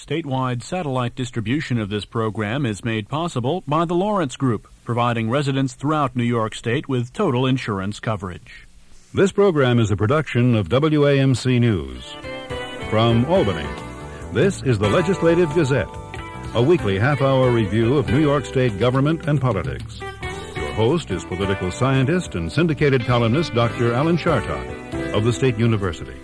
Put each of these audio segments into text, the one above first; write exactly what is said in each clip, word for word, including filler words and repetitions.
Statewide satellite distribution of this program is made possible by the Lawrence Group, providing residents throughout New York State with total insurance coverage. This program is a production of W A M C News. From Albany, this is the Legislative Gazette, a weekly half-hour review of New York State government and politics. Your host is political scientist and syndicated columnist Doctor Alan Chartock of the State University.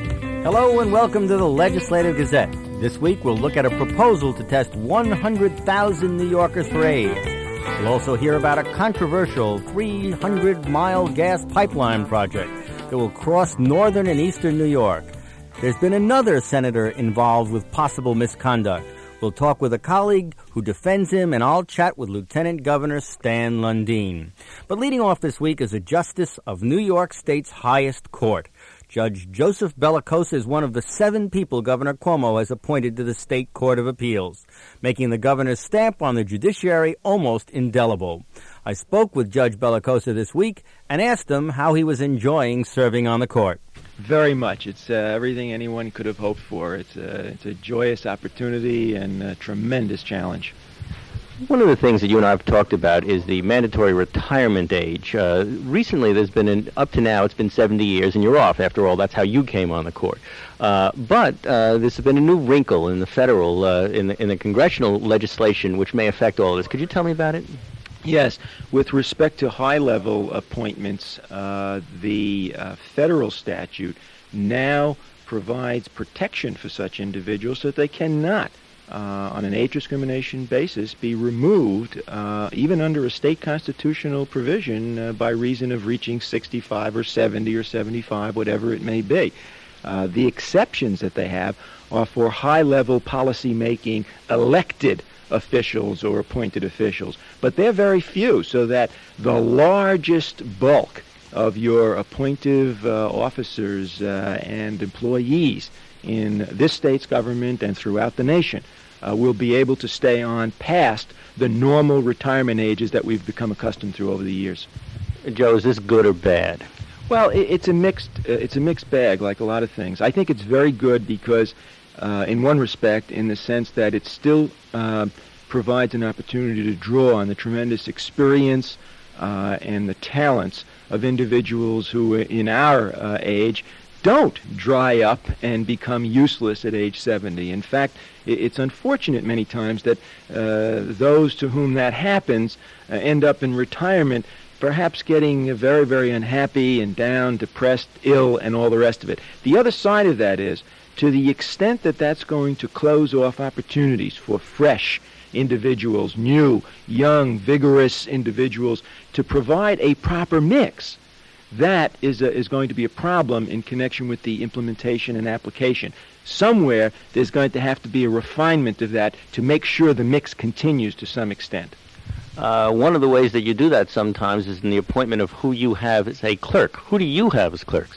Hello and welcome to the Legislative Gazette. This week we'll look at a proposal to test one hundred thousand New Yorkers for AIDS. We'll also hear about a controversial three hundred mile gas pipeline project that will cross northern and eastern New York. There's been another senator involved with possible misconduct. We'll talk with a colleague who defends him, and I'll chat with Lieutenant Governor Stan Lundeen. But leading off this week is a justice of New York State's highest court. Judge Joseph Bellicosa is one of the seven people Governor Cuomo has appointed to the State Court of Appeals, making the governor's stamp on the judiciary almost indelible. I spoke with Judge Bellicosa this week and asked him how he was enjoying serving on the court. Very much. It's uh, everything anyone could have hoped for. It's a, it's a joyous opportunity and a tremendous challenge. One of the things that you and I have talked about is the mandatory retirement age. Uh, recently, there's been, an, up to now, it's been seventy years, and you're off. After all, that's how you came on the court. Uh, but uh, there's been a new wrinkle in the federal, uh, in, the, in the congressional legislation, which may affect all of this. Could you tell me about it? Yes. With respect to high-level appointments, uh, the uh, federal statute now provides protection for such individuals so that they cannot Uh, on an age discrimination basis, be removed, uh, even under a state constitutional provision, uh, by reason of reaching sixty-five or seventy or seventy-five, whatever it may be. Uh, the exceptions that they have are for high-level policy-making elected officials or appointed officials, but they're very few, so that the largest bulk of your appointive uh, officers uh, and employees in this state's government and throughout the nation uh, will be able to stay on past the normal retirement ages that we've become accustomed to over the years. Joe, is this good or bad? Well, it, it's a mixed uh, it's a mixed bag, like a lot of things. I think it's very good because, uh, in one respect, in the sense that it still uh, provides an opportunity to draw on the tremendous experience uh, and the talents of individuals who, in our uh, age, don't dry up and become useless at age seventy. In fact, it's unfortunate many times that uh, those to whom that happens uh, end up in retirement perhaps getting very, very unhappy and down, depressed, ill, and all the rest of it. The other side of that is, to the extent that that's going to close off opportunities for fresh individuals, new, young, vigorous individuals, to provide a proper mix, that is a, is going to be a problem in connection with the implementation and application. Somewhere there's going to have to be a refinement of that to make sure the mix continues to some extent. Uh, one of the ways that you do that sometimes is in the appointment of who you have as a clerk. Who do you have as clerks?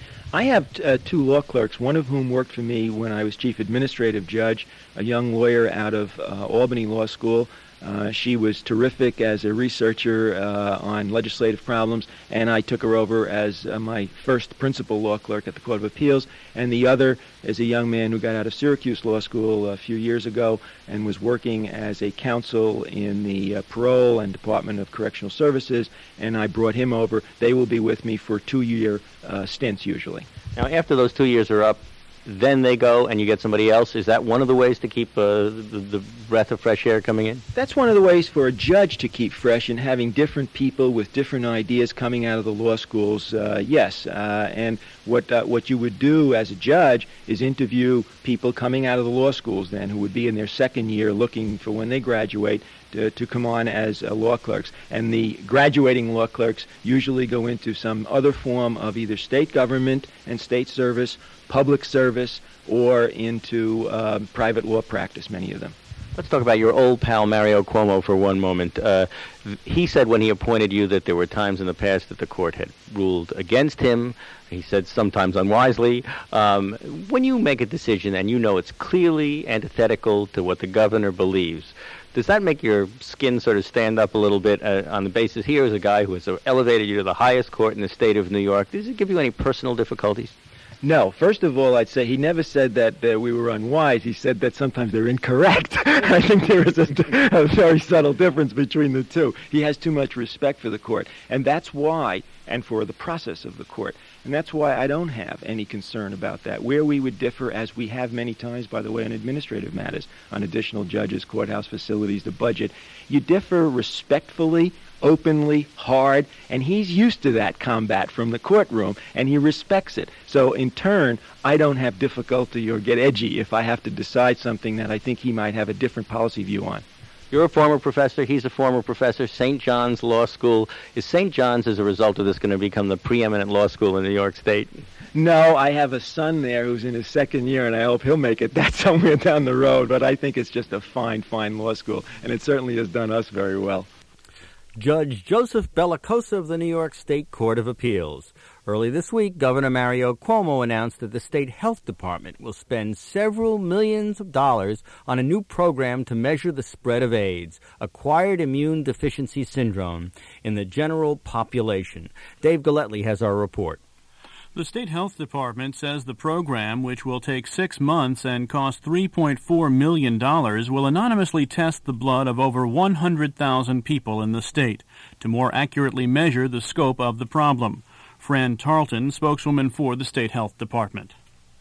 I have uh, two law clerks, one of whom worked for me when I was chief administrative judge, a young lawyer out of uh, Albany Law School. Uh, she was terrific as a researcher uh, on legislative problems, and I took her over as uh, my first principal law clerk at the Court of Appeals. And the other is a young man who got out of Syracuse Law School a few years ago and was working as a counsel in the uh, Parole and Department of Correctional Services, and I brought him over. They will be with me for two-year uh, stints usually. Now, after those two years are up, then they go and you get somebody else. Is that one of the ways to keep uh, the, the breath of fresh air coming in? That's one of the ways for a judge to keep fresh, and having different people with different ideas coming out of the law schools, uh, yes. Uh, and what uh, what you would do as a judge is interview people coming out of the law schools then who would be in their second year looking for when they graduate to, to come on as uh, law clerks. And the graduating law clerks usually go into some other form of either state government and state service, public service, or into uh, private law practice, many of them. Let's talk about your old pal Mario Cuomo for one moment. Uh, he said when he appointed you that there were times in the past that the court had ruled against him. He said sometimes unwisely. Um, when you make a decision and you know it's clearly antithetical to what the governor believes, does that make your skin sort of stand up a little bit uh, on the basis here is a guy who has elevated you to the highest court in the state of New York? Does it give you any personal difficulties? No. First of all, I'd say he never said that uh, we were unwise. He said that sometimes they're incorrect. I think there is a, a very subtle difference between the two. He has too much respect for the court, and that's why, and for the process of the court. And that's why I don't have any concern about that. Where we would differ, as we have many times, by the way, on administrative matters, on additional judges, courthouse facilities, the budget, you differ respectfully, openly, hard, and he's used to that combat from the courtroom, and he respects it. So in turn, I don't have difficulty or get edgy if I have to decide something that I think he might have a different policy view on. You're a former professor. He's a former professor. Saint John's Law School. Is Saint John's, as a result of this, going to become the preeminent law school in New York State? No, I have a son there who's in his second year, and I hope he'll make it that somewhere down the road. But I think it's just a fine, fine law school, and it certainly has done us very well. Judge Joseph Bellicosa of the New York State Court of Appeals. Early this week, Governor Mario Cuomo announced that the state health department will spend several millions of dollars on a new program to measure the spread of AIDS, acquired immune deficiency syndrome, in the general population. Dave Galletly has our report. The State Health Department says the program, which will take six months and cost three point four million dollars, will anonymously test the blood of over one hundred thousand people in the state to more accurately measure the scope of the problem. Fran Tarleton, spokeswoman for the State Health Department.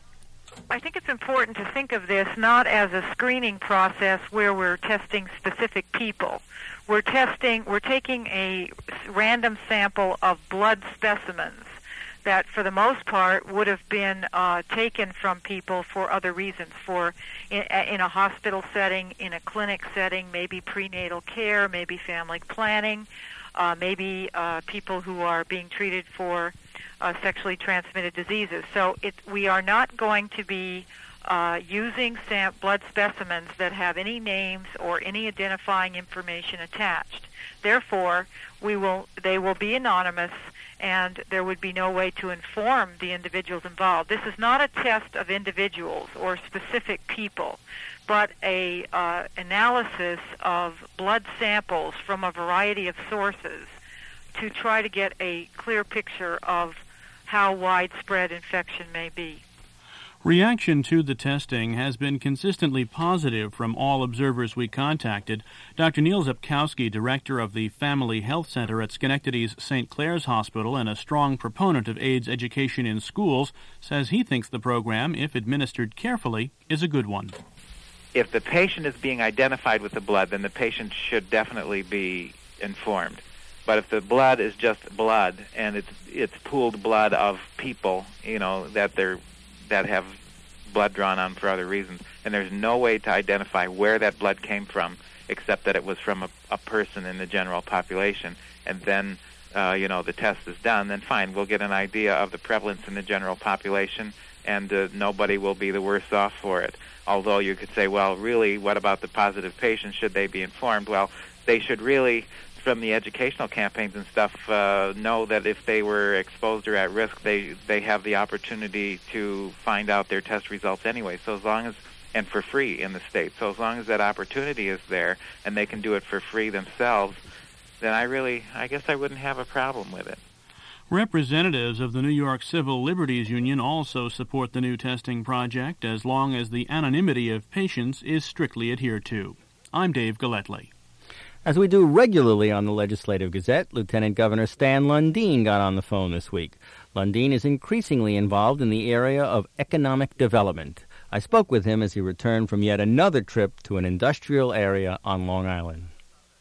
I think it's important to think of this not as a screening process where we're testing specific people. We're testing, we're taking a random sample of blood specimens that, for the most part, would have been uh, taken from people for other reasons, for in, in a hospital setting, in a clinic setting, maybe prenatal care, maybe family planning, uh, maybe uh, people who are being treated for uh, sexually transmitted diseases. So it, we are not going to be uh, using sam- blood specimens that have any names or any identifying information attached. Therefore, we will they will be anonymous, and there would be no way to inform the individuals involved. This is not a test of individuals or specific people, but a uh, analysis of blood samples from a variety of sources to try to get a clear picture of how widespread infection may be. Reaction to the testing has been consistently positive from all observers we contacted. Doctor Neil Zepkowski, director of the Family Health Center at Schenectady's Saint Clair's Hospital and a strong proponent of AIDS education in schools, says he thinks the program, if administered carefully, is a good one. If the patient is being identified with the blood, then the patient should definitely be informed. But if the blood is just blood and it's it's pooled blood of people, you know, that they're that have blood drawn on for other reasons, and there's no way to identify where that blood came from except that it was from a, a person in the general population, and then, uh, you know, the test is done, then fine, we'll get an idea of the prevalence in the general population, and uh, nobody will be the worse off for it. Although you could say, well, really, what about the positive patients? Should they be informed? Well, they should really, from the educational campaigns and stuff, uh, know that if they were exposed or at risk, they they have the opportunity to find out their test results anyway. So as long as, and for free in the state, so as long as that opportunity is there and they can do it for free themselves, then I really, I guess I wouldn't have a problem with it. Representatives of the New York Civil Liberties Union also support the new testing project as long as the anonymity of patients is strictly adhered to. I'm Dave Galletly. As we do regularly on the Legislative Gazette, Lieutenant Governor Stan Lundeen got on the phone this week. Lundeen is increasingly involved in the area of economic development. I spoke with him as he returned from yet another trip to an industrial area on Long Island.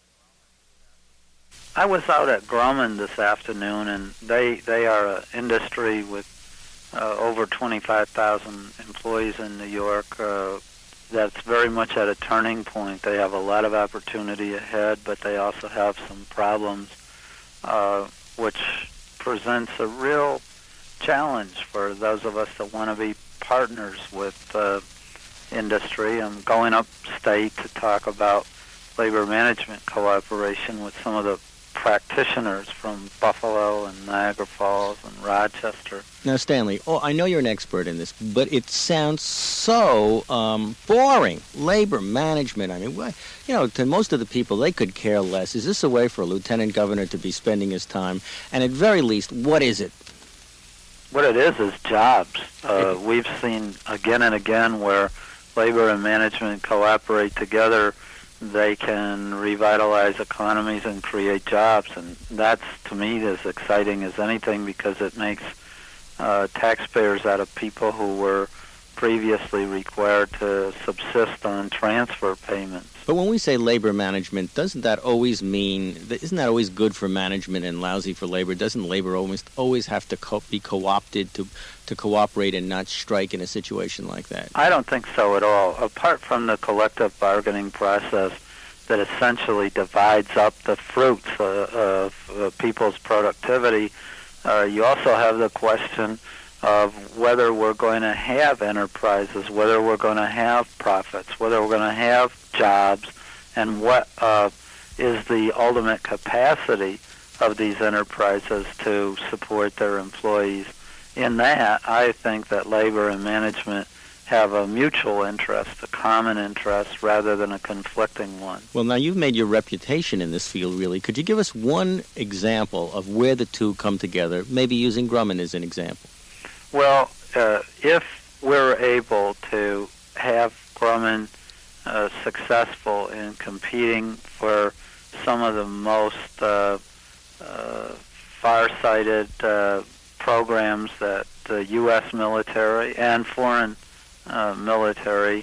I was out at Grumman this afternoon, and they they are an industry with uh, over twenty-five thousand employees in New York. Uh, that's very much at a turning point. They have a lot of opportunity ahead, but they also have some problems, uh, which presents a real challenge for those of us that want to be partners with uh, industry. I'm going upstate to talk about labor management cooperation with some of the practitioners from Buffalo and Niagara Falls and Rochester. Now, Stanley, oh, I know you're an expert in this, but it sounds so um, boring. Labor management, I mean, what, you know, to most of the people, they could care less. Is this a way for a lieutenant governor to be spending his time? And at very least, what is it? what it is is jobs. Uh, we've seen again and again where labor and management cooperate together, they can revitalize economies and create jobs. And that's, to me, as exciting as anything, because it makes uh, taxpayers out of people who were previously required to subsist on transfer payments. But when we say labor management, doesn't that always mean, isn't that always good for management and lousy for labor? Doesn't labor almost always have to co- be co-opted to, to cooperate and not strike in a situation like that? I don't think so at all. Apart from the collective bargaining process that essentially divides up the fruits uh, of uh, people's productivity, uh, you also have the question of whether we're going to have enterprises, whether we're going to have profits, whether we're going to have jobs, and what uh, is the ultimate capacity of these enterprises to support their employees. In that, I think that labor and management have a mutual interest, a common interest, rather than a conflicting one. Well, now you've made your reputation in this field, really. Could you give us one example of where the two come together, maybe using Grumman as an example? Well, uh, if we're able to have Grumman uh, successful in competing for some of the most uh, uh, far-sighted uh, programs that the U S military and foreign uh, military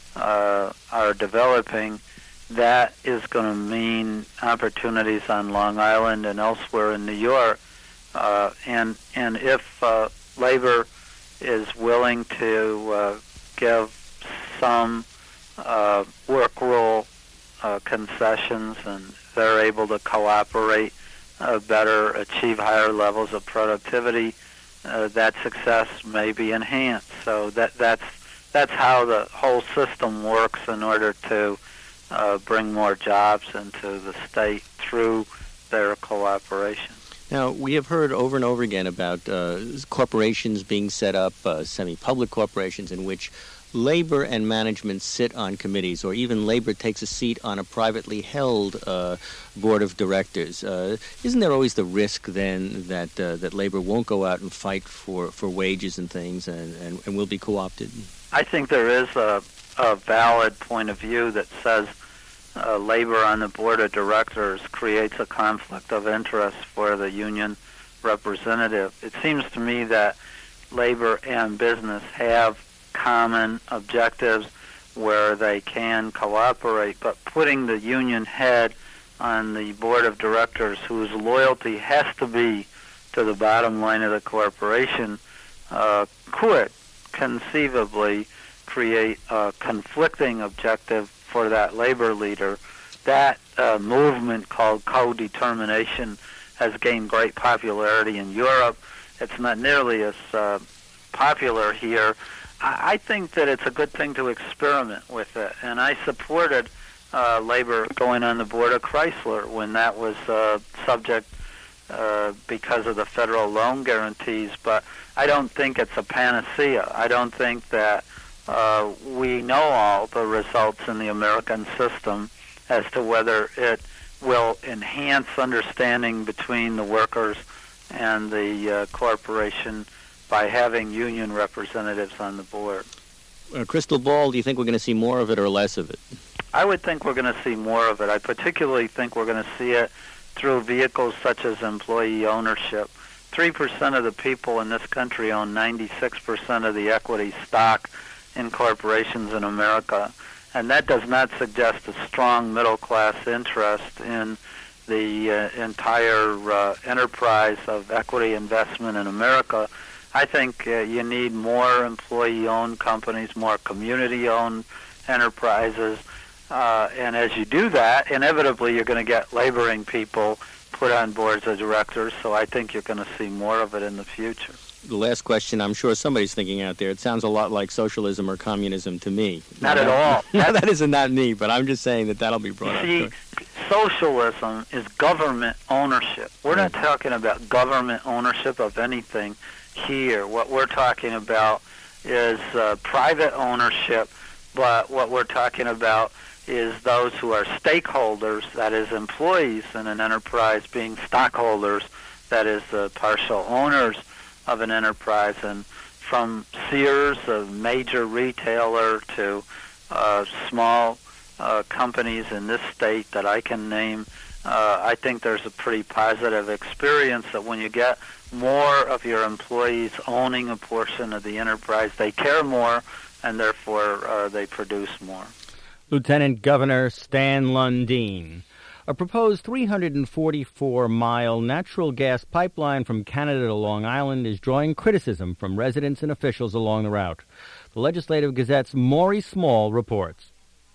uh, are developing, that is going to mean opportunities on Long Island and elsewhere in New York. Uh, and and if uh, labor is willing to uh, give some uh, work rule uh, concessions, and they're able to cooperate uh, better, achieve higher levels of productivity, uh, that success may be enhanced. So that that's that's how the whole system works in order to uh, bring more jobs into the state through their cooperation. Now, we have heard over and over again about uh, corporations being set up, uh, semi-public corporations, in which labor and management sit on committees, or even labor takes a seat on a privately held uh, board of directors. Uh, isn't there always the risk, then, that uh, that labor won't go out and fight for, for wages and things, and, and, and will be co-opted? I think there is a, a valid point of view that says Uh, labor on the board of directors creates a conflict of interest for the union representative. It seems to me that labor and business have common objectives where they can cooperate, but putting the union head on the board of directors, whose loyalty has to be to the bottom line of the corporation, uh, could conceivably create a conflicting objective for that labor leader. That uh, movement called co-determination has gained great popularity in Europe. It's not nearly as uh, popular here. I, I think that it's a good thing to experiment with it, and I supported uh, labor going on the board of Chrysler when that was uh, subject uh, because of the federal loan guarantees, but I don't think it's a panacea. I don't think that Uh, we know all the results in the American system as to whether it will enhance understanding between the workers and the uh, corporation by having union representatives on the board. Uh, crystal ball, do you think we're going to see more of it or less of it? I would think we're going to see more of it. I particularly think we're going to see it through vehicles such as employee ownership. three percent of the people in this country own ninety-six percent of the equity stock in corporations in America, and that does not suggest a strong middle-class interest in the uh, entire uh, enterprise of equity investment in America. I think uh, you need more employee-owned companies, more community-owned enterprises, uh, and as you do that, inevitably you're going to get laboring people put on boards of directors, so I think you're going to see more of it in the future. The last question, I'm sure somebody's thinking out there, it sounds a lot like socialism or communism to me. Not at all. No, that isn't not me, but I'm just saying that that'll be brought See, up. socialism is government ownership. We're not talking about government ownership of anything here. What we're talking about is uh, private ownership, but what we're talking about is those who are stakeholders, that is employees in an enterprise, being stockholders, that is the partial owners of an enterprise. And from Sears, a major retailer, to uh, small uh, companies in this state that I can name, uh, I think there's a pretty positive experience that when you get more of your employees owning a portion of the enterprise, they care more, and therefore uh, they produce more. Lieutenant Governor Stan Lundeen. A proposed three hundred forty-four mile natural gas pipeline from Canada to Long Island is drawing criticism from residents and officials along the route. The Legislative Gazette's Maury Small reports.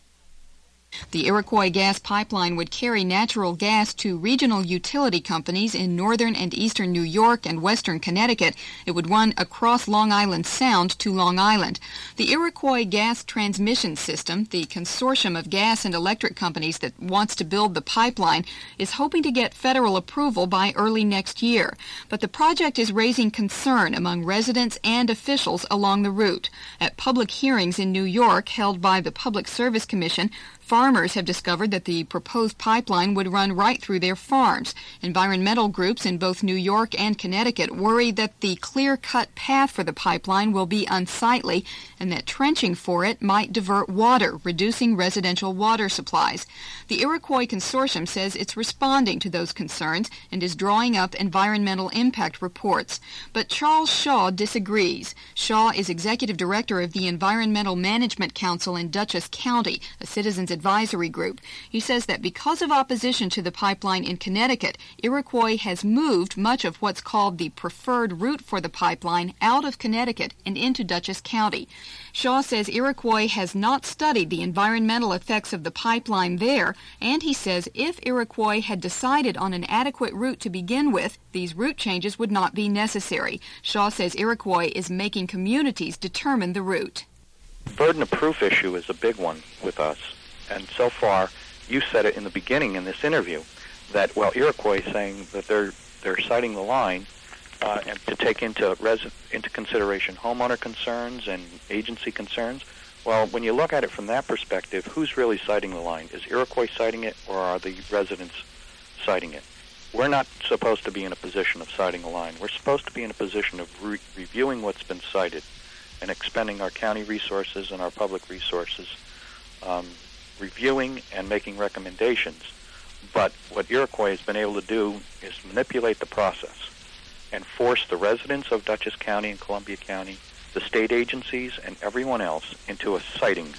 The Iroquois gas pipeline would carry natural gas to regional utility companies in northern and eastern New York and western Connecticut. It would run across Long Island Sound to Long Island. The Iroquois Gas Transmission System, the consortium of gas and electric companies that wants to build the pipeline, is hoping to get federal approval by early next year. But the project is raising concern among residents and officials along the route. At public hearings in New York held by the Public Service Commission, farmers have discovered that the proposed pipeline would run right through their farms. Environmental groups in both New York and Connecticut worry that the clear-cut path for the pipeline will be unsightly and that trenching for it might divert water, reducing residential water supplies. The Iroquois Consortium says it's responding to those concerns and is drawing up environmental impact reports. But Charles Shaw disagrees. Shaw is executive director of the Environmental Management Council in Dutchess County, a citizens advisory group. He says that because of opposition to the pipeline in Connecticut, Iroquois has moved much of what's called the preferred route for the pipeline out of Connecticut and into Dutchess County. Shaw says Iroquois has not studied the environmental effects of the pipeline there, and he says if Iroquois had decided on an adequate route to begin with, these route changes would not be necessary. Shaw says Iroquois is making communities determine the route. The burden of proof issue is a big one with us. And so far, you said it in the beginning in this interview, that, well, Iroquois is saying that they're they're citing the line uh, and to take into res- into consideration homeowner concerns and agency concerns. Well, when you look at it from that perspective, who's really citing the line? Is Iroquois citing it, or are the residents citing it? We're not supposed to be in a position of citing the line. We're supposed to be in a position of re- reviewing what's been cited and expending our county resources and our public resources um, reviewing and making recommendations. But what Iroquois has been able to do is manipulate the process and force the residents of Dutchess County and Columbia County, the state agencies, and everyone else into a citing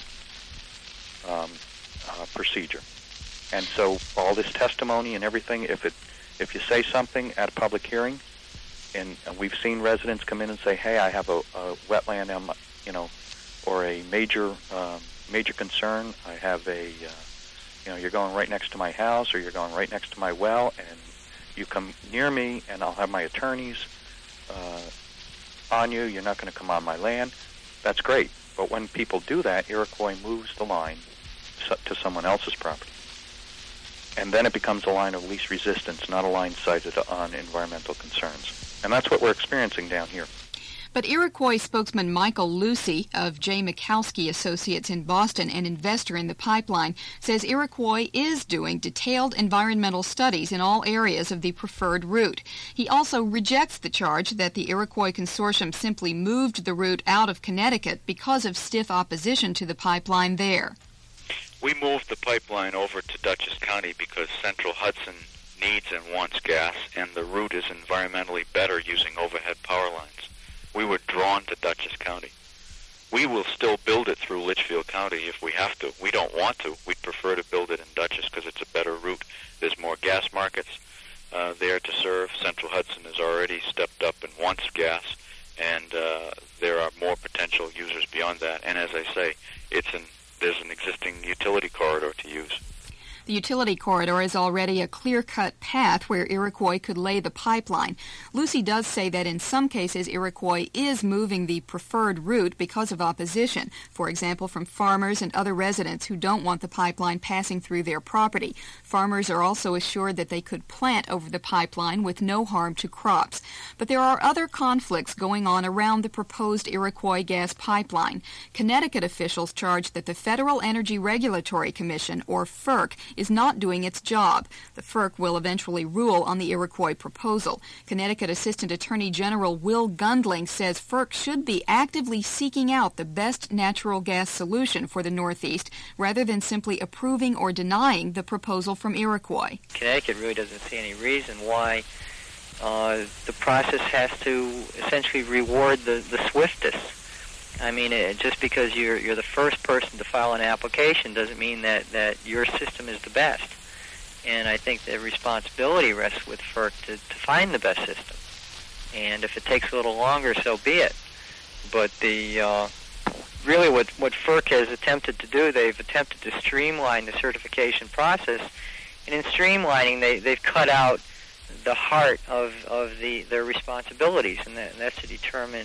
um, uh, procedure. And so all this testimony and everything, if it if you say something at a public hearing, and, and we've seen residents come in and say, hey, I have a, a wetland, um, you know, or a major um, major concern. I have a, uh, you know, you're going right next to my house, or you're going right next to my well, and you come near me, and I'll have my attorneys uh, on you. You're not going to come on my land. That's great. But when people do that, Iroquois moves the line to someone else's property. And then it becomes a line of least resistance, not a line cited on environmental concerns. And that's what we're experiencing down here. But Iroquois spokesman Michael Lucy of J. Mikowski Associates in Boston, an investor in the pipeline, says Iroquois is doing detailed environmental studies in all areas of the preferred route. He also rejects the charge that the Iroquois Consortium simply moved the route out of Connecticut because of stiff opposition to the pipeline there. We moved the pipeline over to Dutchess County because Central Hudson needs and wants gas, and the route is environmentally better using overhead power lines. We were drawn to Dutchess County. We will still build it through Litchfield County if we have to. We don't want to. We'd prefer to build it in Dutchess because it's a better route. There's more gas markets uh, there to serve. Central Hudson has already stepped up and wants gas, and uh, there are more potential users beyond that. And as I say, it's an, there's an existing utility corridor to use. The utility corridor is already a clear-cut path where Iroquois could lay the pipeline. Lucy does say that in some cases Iroquois is moving the preferred route because of opposition, for example, from farmers and other residents who don't want the pipeline passing through their property. Farmers are also assured that they could plant over the pipeline with no harm to crops. But there are other conflicts going on around the proposed Iroquois gas pipeline. Connecticut officials charge that the Federal Energy Regulatory Commission, or FERC, is not doing its job. The F E R C will eventually rule on the Iroquois proposal. Connecticut Assistant Attorney General Will Gundling says F E R C should be actively seeking out the best natural gas solution for the Northeast rather than simply approving or denying the proposal from Iroquois. Connecticut really doesn't see any reason why uh, the process has to essentially reward the, the swiftest. I mean, it, just because you're you're the first person to file an application doesn't mean that, that your system is the best. And I think the responsibility rests with F E R C to, to find the best system. And if it takes a little longer, so be it. But the uh, really what, what F E R C has attempted to do, they've attempted to streamline the certification process. And in streamlining, they, they've cut out the heart of, of the their responsibilities, and, that, and that's to determine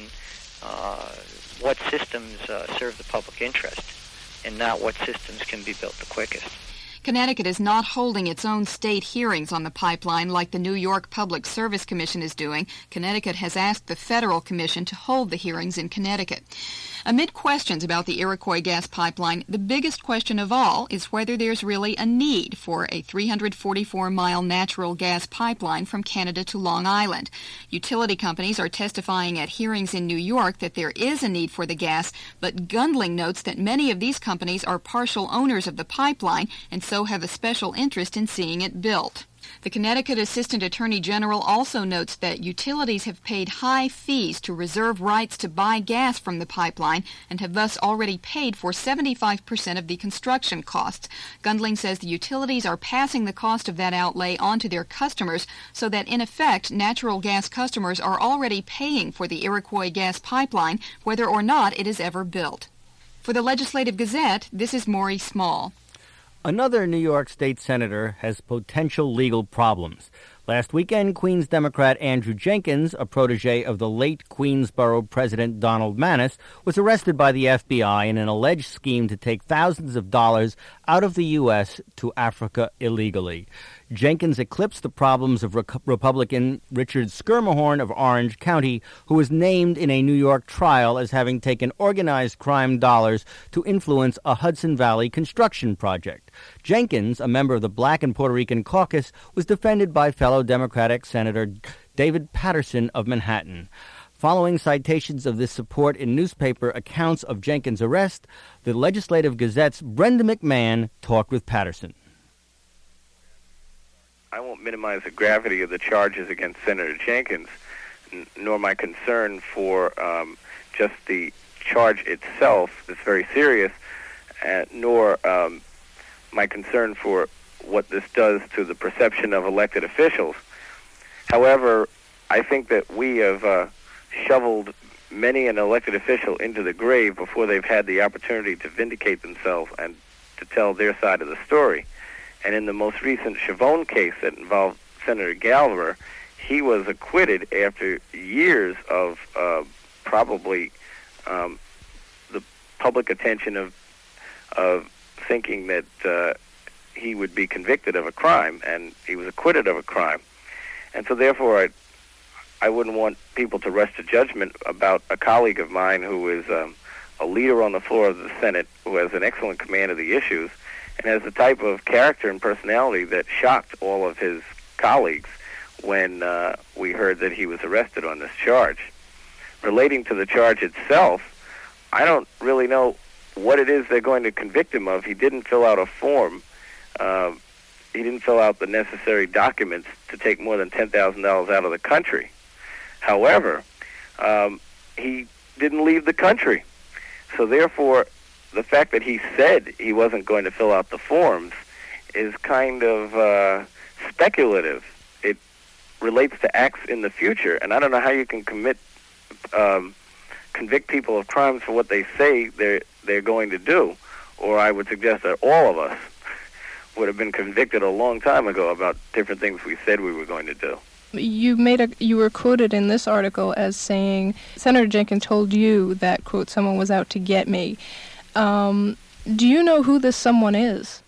uh, what systems uh, serve the public interest and not what systems can be built the quickest. Connecticut is not holding its own state hearings on the pipeline like the New York Public Service Commission is doing. Connecticut has asked the Federal Commission to hold the hearings in Connecticut. Amid questions about the Iroquois gas pipeline, the biggest question of all is whether there's really a need for a three hundred forty-four mile natural gas pipeline from Canada to Long Island. Utility companies are testifying at hearings in New York that there is a need for the gas, but Gundling notes that many of these companies are partial owners of the pipeline and so have a special interest in seeing it built. The Connecticut Assistant Attorney General also notes that utilities have paid high fees to reserve rights to buy gas from the pipeline and have thus already paid for seventy-five percent of the construction costs. Gundling says the utilities are passing the cost of that outlay on to their customers so that, in effect, natural gas customers are already paying for the Iroquois gas pipeline, whether or not it is ever built. For the Legislative Gazette, this is Maury Small. Another New York State senator has potential legal problems. Last weekend, Queens Democrat Andrew Jenkins, a protege of the late Queensborough President Donald Maness, was arrested by the F B I in an alleged scheme to take thousands of dollars out of the U S to Africa illegally. Jenkins eclipsed the problems of Re- Republican Richard Schermerhorn of Orange County, who was named in a New York trial as having taken organized crime dollars to influence a Hudson Valley construction project. Jenkins, a member of the Black and Puerto Rican caucus, was defended by fellow Democratic Senator David Paterson of Manhattan. Following citations of this support in newspaper accounts of Jenkins' arrest, the Legislative Gazette's Brenda McMahon talked with Paterson. I won't minimize the gravity of the charges against Senator Jenkins, n- nor my concern for um, just the charge itself that's very serious, uh, nor um, my concern for what this does to the perception of elected officials. However, I think that we have uh, shoveled many an elected official into the grave before they've had the opportunity to vindicate themselves and to tell their side of the story. And in the most recent Chavone case that involved Senator Galver, he was acquitted after years of uh, probably um, the public attention of of thinking that uh, he would be convicted of a crime, and he was acquitted of a crime. And so therefore, I, I wouldn't want people to rush to judgment about a colleague of mine who is um, a leader on the floor of the Senate, who has an excellent command of the issues, and has the type of character and personality that shocked all of his colleagues when uh, we heard that he was arrested on this charge. Relating to the charge itself, I don't really know what it is they're going to convict him of. He didn't fill out a form. Uh, he didn't fill out the necessary documents to take more than ten thousand dollars out of the country. However, um, he didn't leave the country. So therefore, the fact that he said he wasn't going to fill out the forms is kind of uh, speculative. It relates to acts in the future, and I don't know how you can commit, um, convict people of crimes for what they say they're they're going to do. Or I would suggest that all of us would have been convicted a long time ago about different things we said we were going to do. You made a you were quoted in this article as saying Senator Jenkins told you that, quote, someone was out to get me. Um, do you know who this someone is?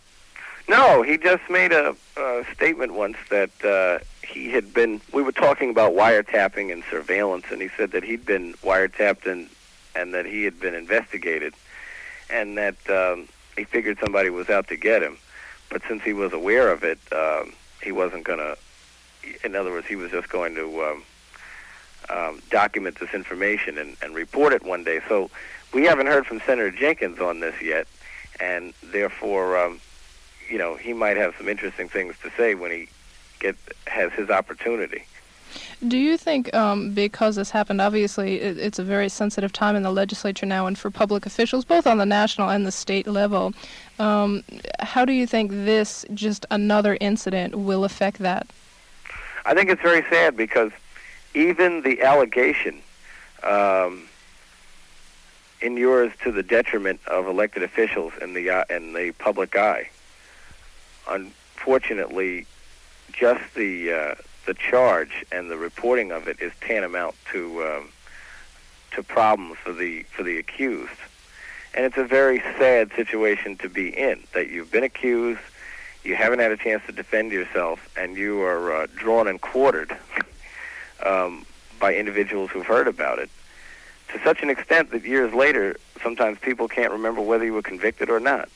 No, he just made a, a statement once that uh, he had been, we were talking about wiretapping and surveillance, and he said that he'd been wiretapped and, and that he had been investigated, and that um, he figured somebody was out to get him. but since he was aware of it, um, he wasn't going to, in other words, he was just going to um, um, document this information and, and report it one day. So we haven't heard from Senator Jenkins on this yet, and therefore, um, you know, he might have some interesting things to say when he get has his opportunity. Do you think, um, because this happened, obviously it, it's a very sensitive time in the legislature now and for public officials, both on the national and the state level, um, how do you think this, just another incident, will affect that? I think it's very sad because even the allegation um, inures to the detriment of elected officials in the, uh, in the public eye. Unfortunately, just the... Uh, the charge and the reporting of it is tantamount to um, to problems for the for the accused, and it's a very sad situation to be in. That you've been accused, you haven't had a chance to defend yourself, and you are uh, drawn and quartered um, by individuals who've heard about it, to such an extent that years later, sometimes people can't remember whether you were convicted or not.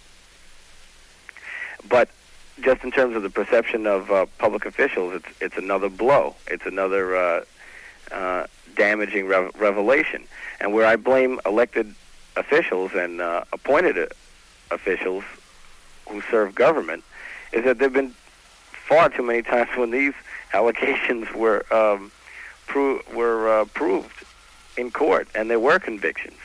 But just in terms of the perception of uh, public officials, it's it's another blow. It's another uh, uh, damaging re- revelation. And where I blame elected officials and uh, appointed uh, officials who serve government is that there have been far too many times when these allegations were um, pro- were uh, proved in court, and there were convictions.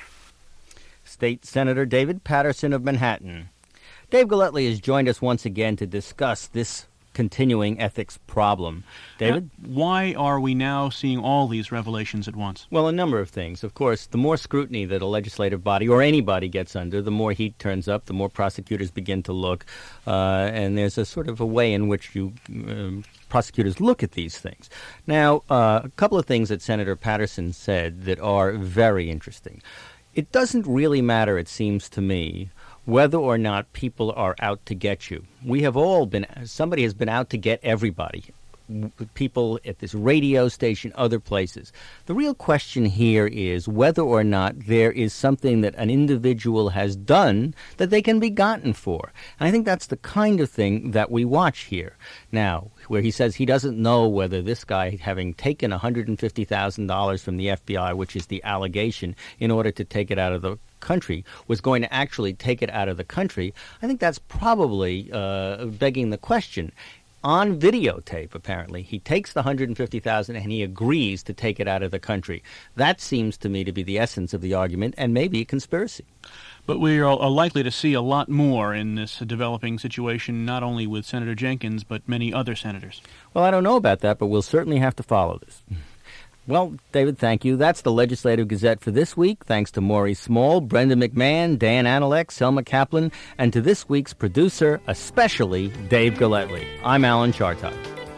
State Senator David Paterson of Manhattan. Dave Golightly has joined us once again to discuss this continuing ethics problem. David? Uh, why are we now seeing all these revelations at once? Well, a number of things. Of course, the more scrutiny that a legislative body or anybody gets under, the more heat turns up, the more prosecutors begin to look, uh, and there's a sort of a way in which you um, prosecutors look at these things. Now, uh, a couple of things that Senator Paterson said that are very interesting. It doesn't really matter, it seems to me, whether or not people are out to get you. We have all been, somebody has been out to get everybody, people at this radio station, other places. The real question here is whether or not there is something that an individual has done that they can be gotten for. And I think that's the kind of thing that we watch here. Now, where he says he doesn't know whether this guy, having taken one hundred fifty thousand dollars from the F B I, which is the allegation, in order to take it out of the country, was going to actually take it out of the country, I think that's probably uh, begging the question. On videotape, apparently, he takes the one hundred fifty thousand dollars and he agrees to take it out of the country. That seems to me to be the essence of the argument, and maybe a conspiracy. But we are likely to see a lot more in this developing situation, not only with Senator Jenkins, but many other senators. Well, I don't know about that, but we'll certainly have to follow this. Well, David, thank you. That's the Legislative Gazette for this week. Thanks to Maury Small, Brenda McMahon, Dan Analek, Selma Kaplan, and to this week's producer, especially Dave Golightly. I'm Alan Chartock.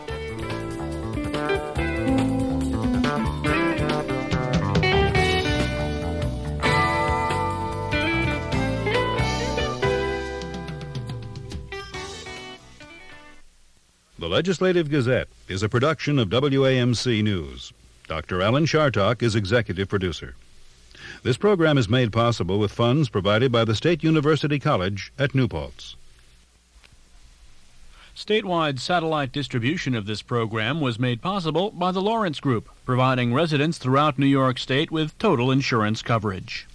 The Legislative Gazette is a production of W A M C News. Doctor Alan Chartock is executive producer. This program is made possible with funds provided by the State University College at New Paltz. Statewide satellite distribution of this program was made possible by the Lawrence Group, providing residents throughout New York State with total insurance coverage.